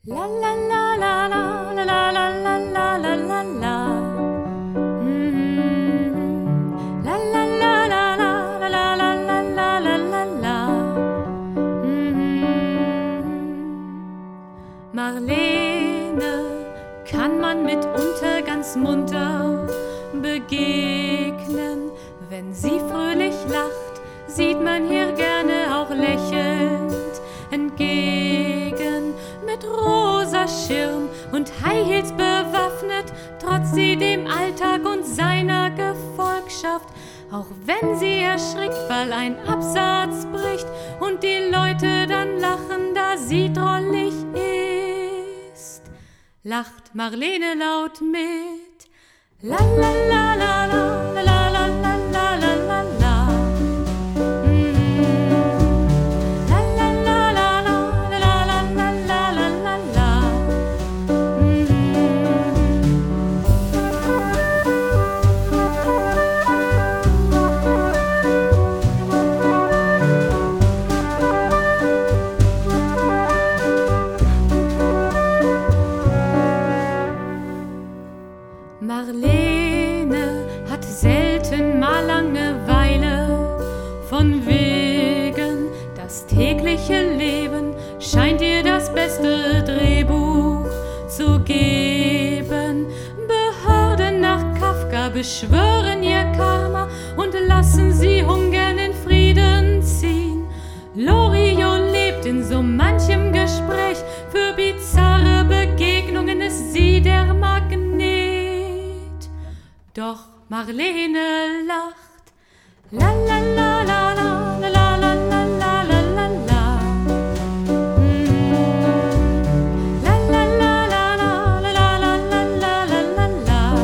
La la la la la la la la la la la la la. La la la la la la la la la la la la la. Marlene kann man mitunter ganz munter begegnen. Wenn sie fröhlich lacht, sieht man ihr gerne auch lächelnd entgegen. Mit rosa Schirm und High Heels bewaffnet, trotzt sie dem Alltag und seiner Gefolgschaft. Auch wenn sie erschrickt, weil ein Absatz bricht und die Leute dann lachen, da sie drollig ist, lacht Marlene laut mit. La la la la la la la la la la la la la. Marlene hat selten mal Langeweile, von wegen das tägliche Leben scheint ihr das beste Drehbuch zu geben. Behörden nach Kafka beschwören ihr Karma und lassen sie ungern in Frieden ziehen. Loriot lebt in so manchem Gespräch, für bizarre Begegnungen ist sie der Magnet. Doch Marlene lacht. La la la la la la la la la la la la la. La la la la la la la la la la la la.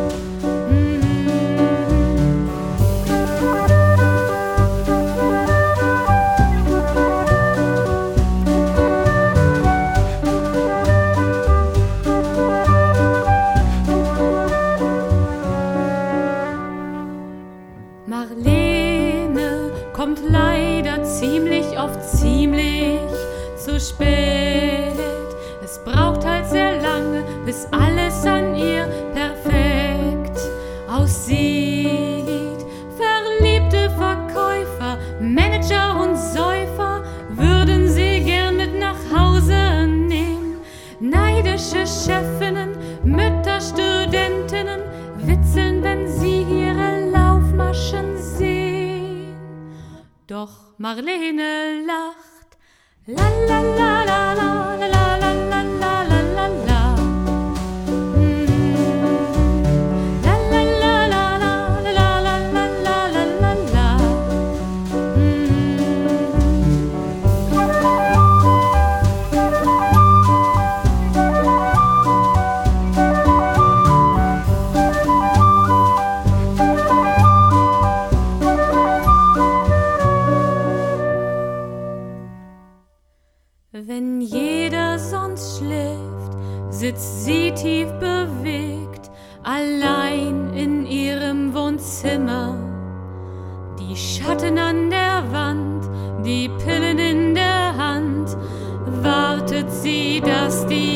Marlene kommt leider ziemlich oft ziemlich zu spät. Es braucht halt sehr lange, bis alles an ihr perfekt aussieht. Verliebte Verkäufer, Manager und Säufer würden sie gern mit nach Hause nehmen. Neidische Chefinnen, Mütter, Studentinnen witzeln, wenn sie ihre Laufmaschen sehen. Doch Marlene lacht. La la la la la la la la la la la la. La la la la la la la la la la la la. Wenn jeder sonst schläft, sitzt sie tief bewegt, allein in ihrem Wohnzimmer. Die Schatten an der Wand, die Pillen in der Hand, wartet sie, dass die